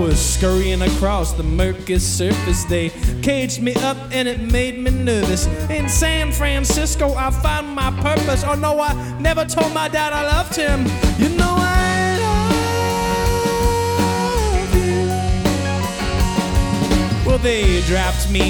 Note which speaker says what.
Speaker 1: was scurrying across the murky surface. They caged me up and it made me nervous. In San Francisco I found my purpose. Oh no, I never told my dad I loved him. You know I love you. Well, they dropped me